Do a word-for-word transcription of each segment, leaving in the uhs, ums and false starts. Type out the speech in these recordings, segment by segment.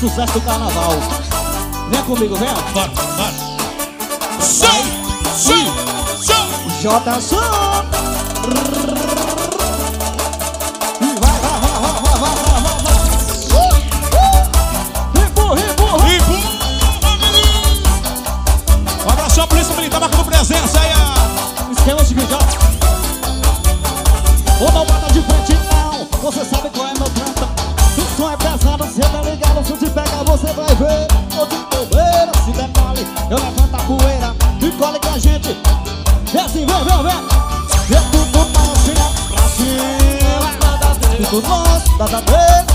sucesso do carnaval. Vem comigo, vem. Bora, bora. Som, som, som. J Som. E vai, vai, vai, vai, vai, vai, vai, vai. Empurra, empurra. Empurra. Um abraço à Polícia Militar, marcando presença aí. Esquema de seguinte, ó. Ou não bata de frente, não. Você sabe qual é meu plantão. O som é pesado, você tá ligado. Se eu te pegar, você vai ver. Tô de bobeira, se der mole, eu levanto a poeira e colhe com a gente. E assim, vem, vem, vem. E tudo nosso, vem pra cima. Tudo nosso, nada deles.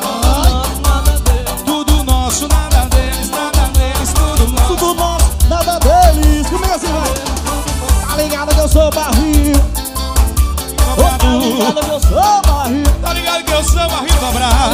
Tudo nosso, nada deles, nada deles, tudo nosso. Tudo nosso, nada deles. Comigo assim, vai. Tá ligado que eu sou barril. Tá ligado que eu sou barril. Tá ligado que eu sou barril, bravo.